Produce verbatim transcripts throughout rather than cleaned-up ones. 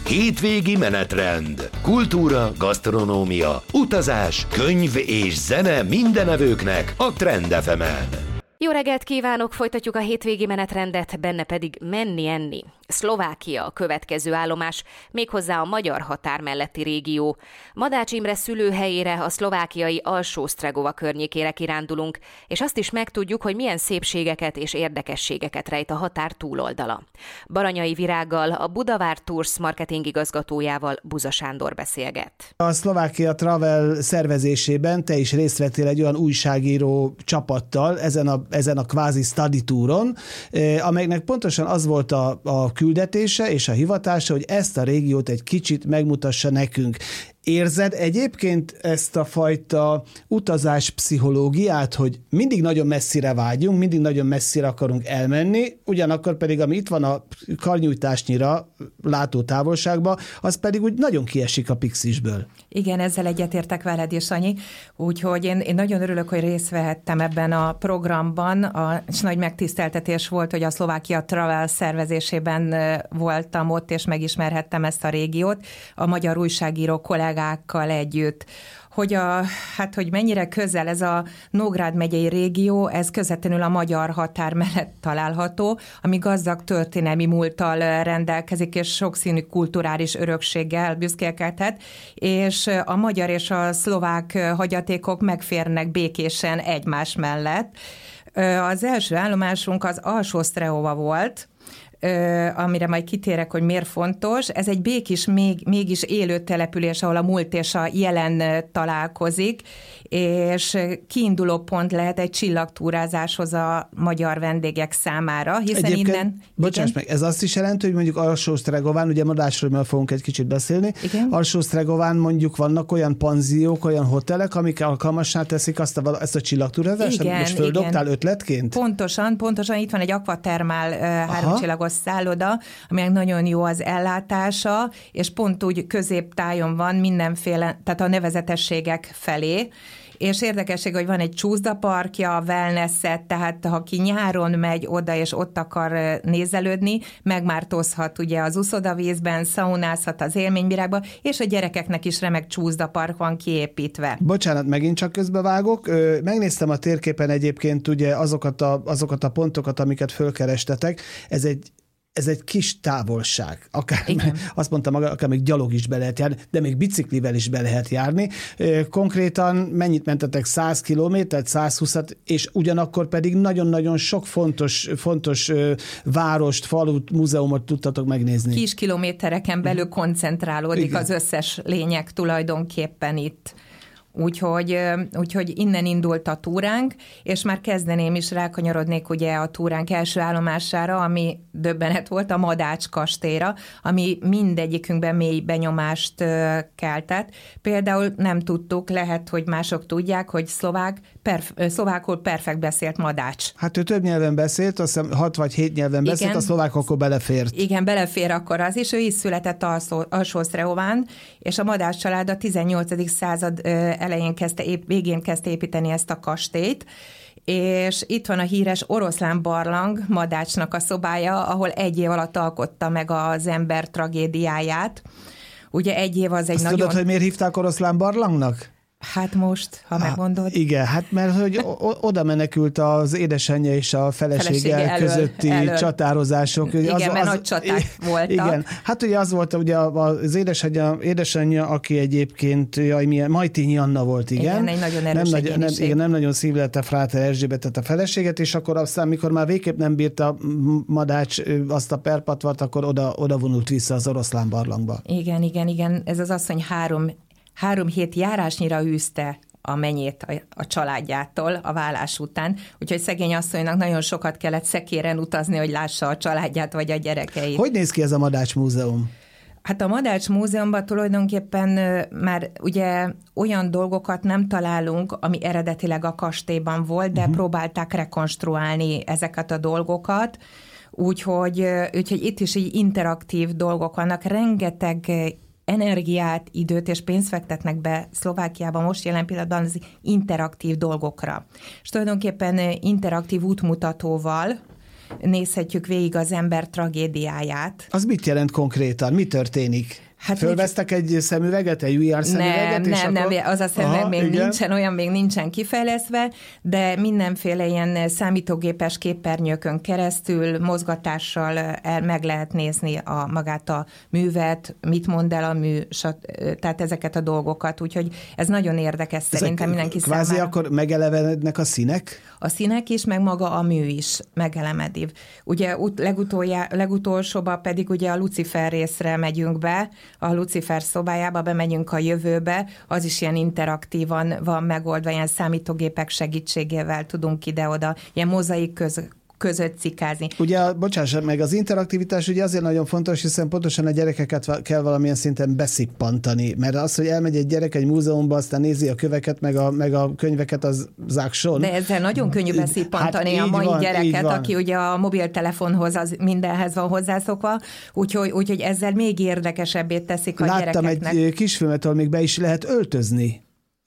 Hétvégi menetrend. Kultúra, gasztronómia, utazás, könyv és zene mindenevőknek a Trend ef emen. Jó reggelt kívánok, folytatjuk a hétvégi menetrendet, benne pedig menni-enni. Szlovákia a következő állomás, méghozzá a magyar határ melletti régió. Madács Imre szülőhelyére, a szlovákiai Alsó-Sztregova környékére kirándulunk, és azt is megtudjuk, hogy milyen szépségeket és érdekességeket rejt a határ túloldala. Baranyai Virággal, a Budavár Tours marketing igazgatójával Buza Sándor beszélget. A Szlovákia Travel szervezésében te is részt vettél egy olyan újságíró csapattal ezen a, ezen a kvázi study touron, amelynek pontosan az volt a, a küldetése és a hivatása, hogy ezt a régiót egy kicsit megmutassa nekünk. Érzed egyébként ezt a fajta utazás pszichológiát, hogy mindig nagyon messzire vágyunk, mindig nagyon messzire akarunk elmenni, ugyanakkor pedig, ami itt van a karnyújtásnyira látó távolságban, az pedig úgy nagyon kiesik a pixisből. Igen, ezzel egyetértek veled is, Sanyi. Úgyhogy én, én nagyon örülök, hogy részt vehettem ebben a programban, a, és nagy megtiszteltetés volt, hogy a Szlovákia Travel szervezésében voltam ott, és megismerhettem ezt a régiót, a magyar újságíró kollégákkal együtt. Hogy, a, hát, hogy mennyire közel ez a Nógrád megyei régió, ez közvetlenül a magyar határ mellett található, ami gazdag történelmi múlttal rendelkezik, és sokszínű kulturális örökséggel büszkélkedhet, és a magyar és a szlovák hagyatékok megférnek békésen egymás mellett. Az első állomásunk az Alsó-Sztregova volt, amire majd kitérek, hogy miért fontos. Ez egy békés, még, mégis élő település, ahol a múlt és a jelen találkozik, és kiinduló pont lehet egy csillagtúrázáshoz a magyar vendégek számára, hiszen egyébként, innen... Bocsáss meg, ez azt is jelenti, hogy mondjuk Alsó-Sztregován, ugye Madásról fogunk egy kicsit beszélni, Alsó-Sztregován mondjuk vannak olyan panziók, olyan hotelek, amik alkalmassá teszik azt a, ezt a csillagtúrázást, amit most földobtál ötletként? Pontosan, pontosan, itt van egy akvatermál háromcsillagos szálloda, aminek nagyon jó az ellátása, és pont úgy középtájon van mindenféle, tehát a nevezetességek felé, és érdekesség, hogy van egy csúszdaparkja, wellness-et, tehát ha ki nyáron megy oda, és ott akar nézelődni, megmártózhat ugye az uszodavízben, szaunázhat az élményvirágba, és a gyerekeknek is remek csúszdapark van kiépítve. Bocsánat, megint csak közbevágok. Megnéztem a térképen egyébként ugye azokat a, azokat a pontokat, amiket fölkerestetek. Ez egy Ez egy kis távolság. Akár, azt mondtam, akár még gyalog is be lehet járni, de még biciklivel is be lehet járni. Konkrétan mennyit mentetek? száz kilométert, százhúszat, és ugyanakkor pedig nagyon-nagyon sok fontos, fontos várost, falut, múzeumot tudtatok megnézni. Kis kilométereken belül koncentrálódik Igen. az összes lényeg tulajdonképpen itt. Úgyhogy, úgyhogy innen indult a túránk, és már kezdeném is, rákanyarodnék ugye a túránk első állomására, ami döbbenet volt, a Madács kastélyra, ami mindegyikünkben mély benyomást keltett. Például nem tudtuk, lehet, hogy mások tudják, hogy szlovák, perf- szlovákul perfekt beszélt Madács. Hát ő több nyelven beszélt, azt hiszem hat vagy hét nyelven beszélt, Igen. a szlovák akkor belefért. Igen, belefér akkor az is, ő is született Alsó-Sztregován, és a Madács család a tizennyolcadik század elején kezdte, végén kezdte építeni ezt a kastélyt, és itt van a híres Oroszlán barlang, Madácsnak a szobája, ahol egy év alatt alkotta meg az ember tragédiáját. Ugye egy év az egy Azt nagyon... tudod, hogy miért hívták Oroszlán barlangnak? Hát most, ha megmondod. Igen, hát mert hogy oda menekült az édesanyja és a felesége közötti elől. csatározások. Igen, az, mert az, nagy csaták voltak. Igen, hát ugye az volt ugye az édesanyja, édesanyja aki egyébként jaj, milyen, Majtényi Anna volt, igen. Igen, egy nagyon erős nem, nagy, nem, igen, nem nagyon szívlelte Fráter Erzsébetet a feleséget, és akkor aztán, mikor már végképp nem bírta Madács azt a perpatvart, akkor oda, oda vonult vissza az Oroszlán barlangba. Igen, igen, igen. Ez az asszony három Három hét járásnyira űzte a menyét a, a családjától a válás után, úgyhogy szegény asszonynak nagyon sokat kellett szekéren utazni, hogy lássa a családját vagy a gyerekeit. Hogy néz ki ez a Madács Múzeum? Hát a Madács Múzeumban tulajdonképpen már ugye olyan dolgokat nem találunk, ami eredetileg a kastélyban volt, de uh-huh. próbálták rekonstruálni ezeket a dolgokat, úgyhogy, úgyhogy itt is így interaktív dolgok vannak, rengeteg energiát, időt és pénzt fektetnek be Szlovákiában most jelen pillanatban az interaktív dolgokra. És tulajdonképpen interaktív útmutatóval nézhetjük végig az ember tragédiáját. Az mit jelent konkrétan? Mi történik? Hát fölvesztek egy szemüveget, egy ú er szemüveget? Nem, és nem, akkor... nem, az a szemüveg Aha, még igen. nincsen, olyan még nincsen kifejlesztve, de mindenféle ilyen számítógépes képernyőkön keresztül, mozgatással el meg lehet nézni a, magát a művet, mit mond el a mű, tehát ezeket a dolgokat, úgyhogy ez nagyon érdekes ezek szerintem mindenki kvázi számára. Akkor megelevenednek a színek? A színek is, meg maga a mű is megelemedik. Ugye legutolsóban pedig ugye a Lucifer részre megyünk be, a Lucifer szobájába bemegyünk a jövőbe, az is ilyen interaktívan van megoldva, ilyen számítógépek segítségével tudunk ide-oda, ilyen mozaik köz, között cikázni. Ugye, bocsáss meg, az interaktivitás ugye azért nagyon fontos, hiszen pontosan a gyerekeket kell valamilyen szinten beszippantani, mert az, hogy elmegy egy gyerek egy múzeumba, aztán nézi a köveket, meg a, meg a könyveket, az zákson. De ezzel nagyon könnyű beszippantani hát a mai van, gyereket, aki ugye a mobiltelefonhoz az mindenhez van hozzászokva, úgyhogy, úgyhogy ezzel még érdekesebbé teszik a Láttam gyerekeknek. Láttam egy kisfilmet, ahol még be is lehet öltözni.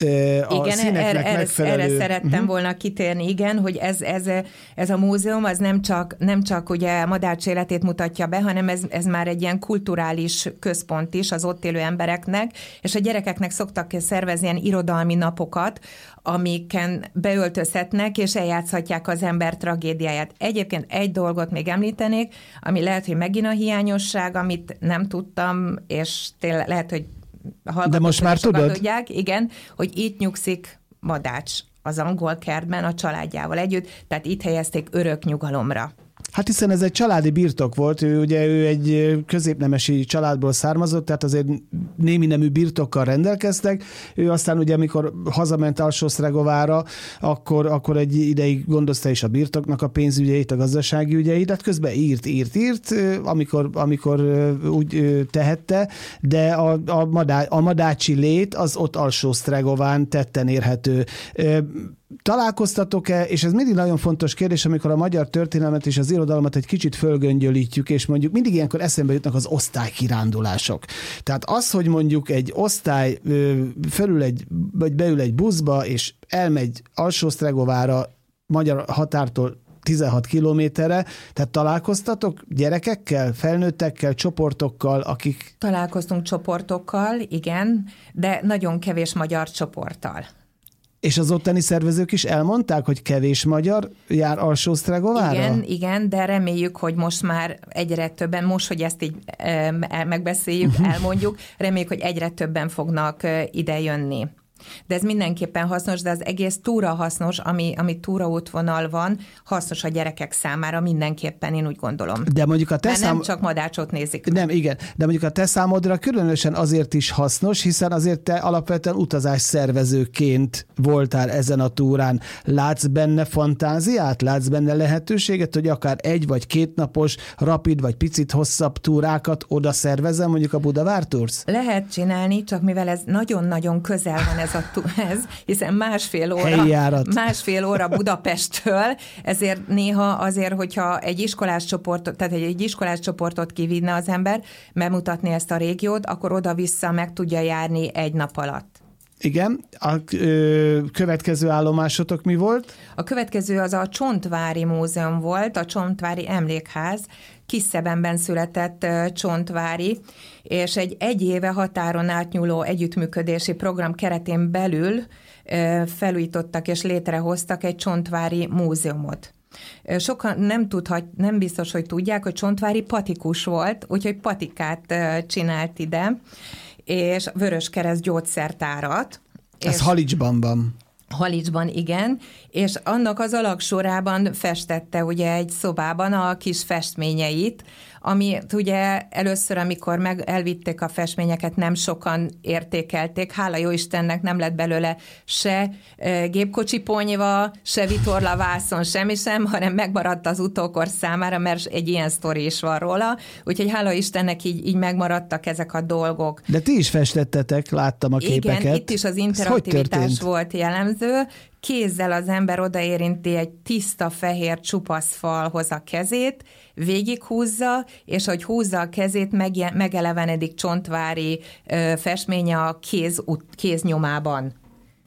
A igen, erre, erre, erre szerettem uh-huh. volna kitérni, igen, hogy ez, ez, ez a múzeum az nem csak, nem csak ugye Madács életét mutatja be, hanem ez, ez már egy ilyen kulturális központ is az ott élő embereknek, és a gyerekeknek szoktak szervezni ilyen irodalmi napokat, amiken beöltözhetnek, és eljátszhatják az ember tragédiáját. Egyébként egy dolgot még említenék, ami lehet, hogy megint a hiányosság, amit nem tudtam, és tényleg lehet, hogy de most már tudod? Tudják, igen, hogy itt nyugszik Madács az angol kertben a családjával együtt, tehát itt helyezték örök nyugalomra. Hát hiszen ez egy családi birtok volt, ő ugye ő egy középnemesi családból származott, tehát azért némi nemű birtokkal rendelkeztek. Ő aztán ugye, amikor hazament Alsó-Sztrágovára, akkor, akkor egy ideig gondozta is a birtoknak a pénzügyeit, a gazdasági ügyeit, tehát közben írt, írt, írt, amikor, amikor úgy tehette, de a, a, madá, a madácsi lét az ott Alsó-Sztrágován tetten érhető. Találkoztatok-e, és ez mindig nagyon fontos kérdés, amikor a magyar történelmet és az irodalmat egy kicsit fölgöngyölítjük, és mondjuk mindig ilyenkor eszembe jutnak az osztálykirándulások. Tehát az, hogy mondjuk egy osztály fölül egy, vagy beül egy buszba, és elmegy Alsó-Sztrágovára, magyar határtól tizenhat kilométerre, tehát találkoztatok gyerekekkel, felnőttekkel, csoportokkal, akik... Találkoztunk csoportokkal, igen, de nagyon kevés magyar csoporttal. És az ottani szervezők is elmondták, hogy kevés magyar jár Alsó-Sztrágovára? Igen, igen, de reméljük, hogy most már egyre többen, most, hogy ezt így e, megbeszéljük, elmondjuk, reméljük, hogy egyre többen fognak ide jönni. De ez mindenképpen hasznos, de az egész túra hasznos, ami, ami túraútvonal van, hasznos a gyerekek számára mindenképpen, én úgy gondolom. De mondjuk a te Mert szám... nem csak Madácsot nézik. Nem, igen, de mondjuk a te számodra különösen azért is hasznos, hiszen azért te alapvetően utazás szervezőként voltál ezen a túrán. Látsz benne fantáziát? Látsz benne lehetőséget, hogy akár egy vagy két napos, rapid vagy picit hosszabb túrákat oda szervezem, mondjuk a Budavár Tours? Lehet csinálni, csak mivel ez nagyon-nagyon közel van ez a ez, hiszen másfél óra, másfél óra Budapesttől, ezért néha azért, hogyha egy iskolás csoportot, tehát egy iskolás csoportot kivinne az ember, bemutatni ezt a régiót, akkor oda-vissza meg tudja járni egy nap alatt. Igen. A ö, következő állomásotok mi volt? A következő az a Csontvári Múzeum volt, a Csontvári Emlékház, Kisszebenben született Csontvári, és egy egy éve határon átnyúló együttműködési program keretén belül felújítottak és létrehoztak egy Csontvári múzeumot. Sokan nem tudhat, nem biztos, hogy tudják, hogy Csontvári patikus volt, úgyhogy patikát csinált ide, és Vöröskereszt gyógyszertárat. Ez Halicsban van. Halicsban, igen, és annak az alagsorában festette ugye egy szobában a kis festményeit, ami ugye először, amikor meg elvitték a festményeket, nem sokan értékelték, hála jó Istennek nem lett belőle se gépkocsi ponyva, se vitorlavászon, semmi sem, hanem megmaradt az utókor számára, mert egy ilyen sztori is van róla, úgyhogy hála Istennek így, így megmaradtak ezek a dolgok. De ti is festettetek, láttam a képeket. Igen, itt is az interaktivitás volt jellemző, kézzel az ember odaérinti egy tiszta, fehér, csupasz falhoz a kezét, végighúzza, és hogy húzza a kezét, meg, megelevenedik Csontvári ö, festménye a kéz, kéznyomában.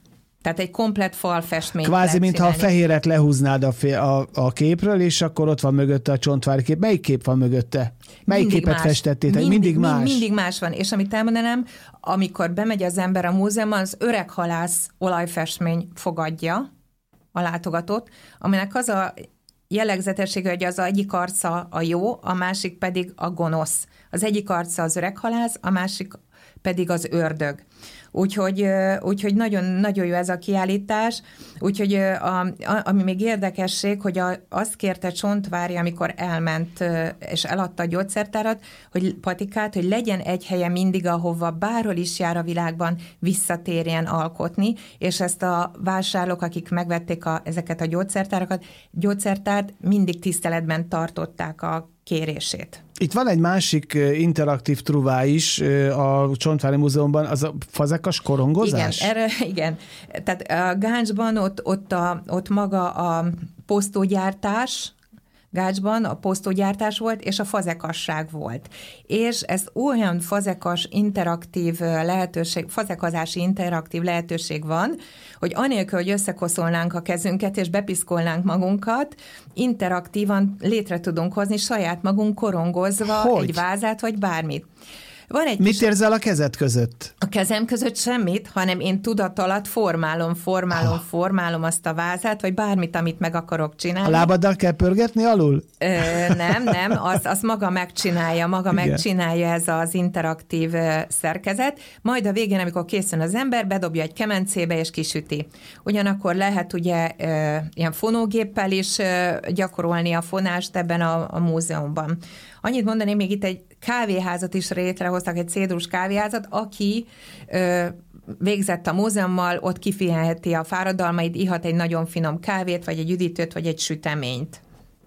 Tehát egy komplett falfestmény. Kvázi, mintha a fehéret lehúznád a, fé- a, a képről, és akkor ott van mögötte a Csontvári kép. Melyik kép van mögötte? Melyik mindig képet más. festettétek? Mindig, mindig más? Mindig más van. És amit elmondanám, amikor bemegy az ember a múzeumban, az öreg halász olajfestmény fogadja a látogatót, aminek az a jellegzetessége, hogy az egyik arca a jó, a másik pedig a gonosz. Az egyik arca az öreg halász, a másik pedig az ördög. Úgyhogy, úgyhogy nagyon, nagyon jó ez a kiállítás. Úgyhogy a, a, ami még érdekesség, hogy a, azt kérte Csontvári, amikor elment és eladta a gyógyszertárat, hogy Patikát, hogy legyen egy helye mindig, ahova bárhol is jár a világban, visszatérjen alkotni, és ezt a vásárlók, akik megvették a, ezeket a gyógyszertárakat, gyógyszertárt mindig tiszteletben tartották a kérését. Itt van egy másik interaktív truvá is a Csontvári Múzeumban, az a fazekas korongozás? Igen, erre, igen. Tehát a Gácsban ott, ott, a, ott maga a posztógyártás, Gácsban a posztógyártás volt, és a fazekasság volt. És ez olyan fazekas interaktív lehetőség, fazekazási interaktív lehetőség van, hogy anélkül, hogy összekoszolnánk a kezünket, és bepiszkolnánk magunkat, interaktívan létre tudunk hozni saját magunk korongozva hogy? Egy vázát, vagy bármit. Van egy Mit kis... érzel a kezed között? A kezem között semmit, hanem én tudat alatt formálom, formálom, ah. formálom azt a vázát, vagy bármit, amit meg akarok csinálni. A lábaddal kell pörgetni alul? Ö, nem, nem, azt az maga megcsinálja, maga Igen. megcsinálja ez az interaktív szerkezet, majd a végén, amikor készül az ember, bedobja egy kemencébe és kisüti. Ugyanakkor lehet ugye ö, ilyen fonógéppel is ö, gyakorolni a fonást ebben a, a múzeumban. Annyit mondani, még itt egy kávéházat is létrehoztak, egy cédrus kávéházat, aki ö, végzett a múzeummal, ott kifihenheti a fáradalmait, ihat egy nagyon finom kávét, vagy egy üdítőt, vagy egy süteményt.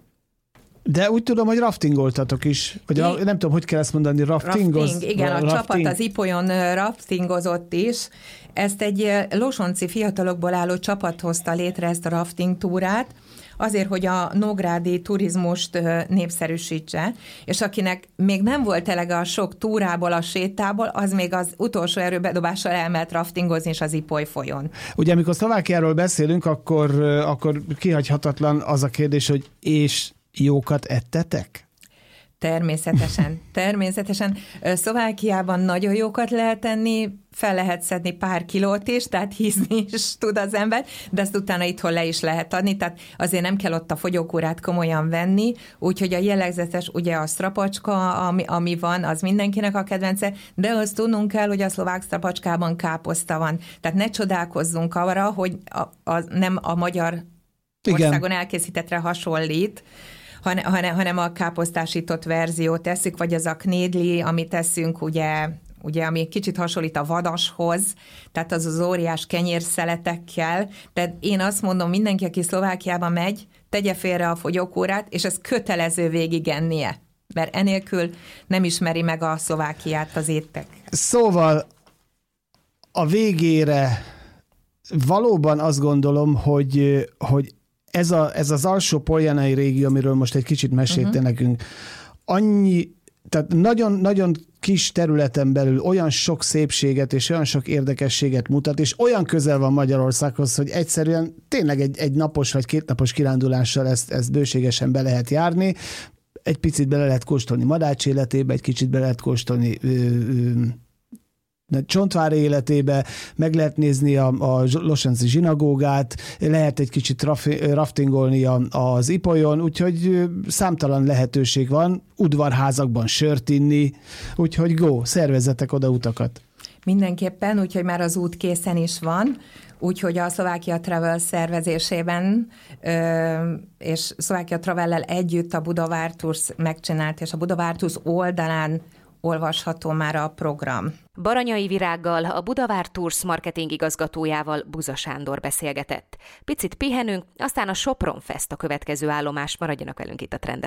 De úgy tudom, hogy raftingoltatok is. Vagy I... a, nem tudom, hogy kell ezt mondani, raftingoz? Rafting, igen, a rafting. Csapat az Ipolyon raftingozott is. Ezt egy losonci fiatalokból álló csapat hozta létre, ezt a rafting túrát, azért, hogy a nógrádi turizmust népszerűsítse, és akinek még nem volt elege a sok túrából, a sétából, az még az utolsó erőbedobással elment raftingozni is az Ipoly folyón. Ugye, amikor Szlovákiáról beszélünk, akkor, akkor kihagyhatatlan az a kérdés, hogy és jókat ettetek? Természetesen, természetesen. Szlovákiában nagyon jókat lehet enni, fel lehet szedni pár kilót is, tehát hízni is tud az ember, de ezt utána itthon le is lehet adni, tehát azért nem kell ott a fogyókúrát komolyan venni, úgyhogy a jellegzetes, ugye a sztrapacska, ami, ami van, az mindenkinek a kedvence, de azt tudnunk kell, hogy a szlovák sztrapacskában káposzta van. Tehát ne csodálkozzunk arra, hogy a, a, nem a magyar Igen. országon elkészítettre hasonlít, hanem, hanem a káposztásított verziót tesszük, vagy az a knédli, amit teszünk, ugye, ugye, ami kicsit hasonlít a vadashoz, tehát az az óriás kenyérszeletekkel. Tehát én azt mondom, mindenki, aki Szlovákiába megy, tegye félre a fogyókúrát, és ez kötelező végig ennie, mert enélkül nem ismeri meg a Szlovákiát az étek. Szóval a végére valóban azt gondolom, hogy, hogy Ez, a, ez az alsó poljanai régió, amiről most egy kicsit mesélte uh-huh. nekünk, annyi, tehát nagyon-nagyon kis területen belül olyan sok szépséget és olyan sok érdekességet mutat, és olyan közel van Magyarországhoz, hogy egyszerűen tényleg egy, egy napos vagy két napos kirándulással ezt, ezt bőségesen be lehet járni. Egy picit bele lehet kóstolni Madács életébe, egy kicsit bele lehet kóstolni ö, ö, Csontvári életébe, meg lehet nézni a, a Losenci zsinagógát, lehet egy kicsit raftingolni a, az Ipolyon, úgyhogy számtalan lehetőség van, udvarházakban sört inni, úgyhogy go, szervezzetek oda utakat. Mindenképpen, úgyhogy már az út készen is van, úgyhogy a Szlovákia Travel szervezésében és Szlovákia Travellel együtt a Budavár Tours megcsinált, és a Budavár Tours oldalán olvasható már a program. Baranyai Virággal, a Budavár Tours marketing igazgatójával Buza Sándor beszélgetett. Picit pihenünk, aztán a Sopron Fest a következő állomás, maradjanak velünk itt a Trend